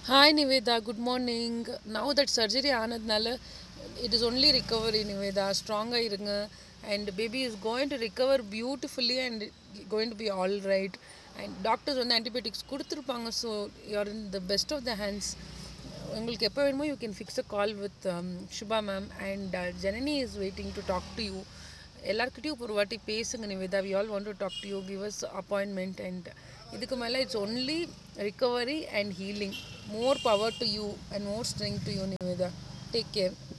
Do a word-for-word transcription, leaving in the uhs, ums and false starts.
Hi Niveda, good morning. Now that surgery aanadnala, it is only recovery Niveda. Strong irunga and baby is going to recover beautifully and going to be all right. And doctors வந்து antibiotics கொடுத்துருப்பாங்க, so you're in the best of the hands. உங்களுக்கு எப்போ வேணுமோ you can fix a call with Subha ma'am and Janani is waiting to talk to you. எல்லாருக்கிட்டையும் ஒரு வாட்டி பேசுங்க Nivetha. We all want to talk to you, give us appointment. And இதுக்கு மேலே it's only recovery and healing. More power to you and more strength to you Nivetha. Take care.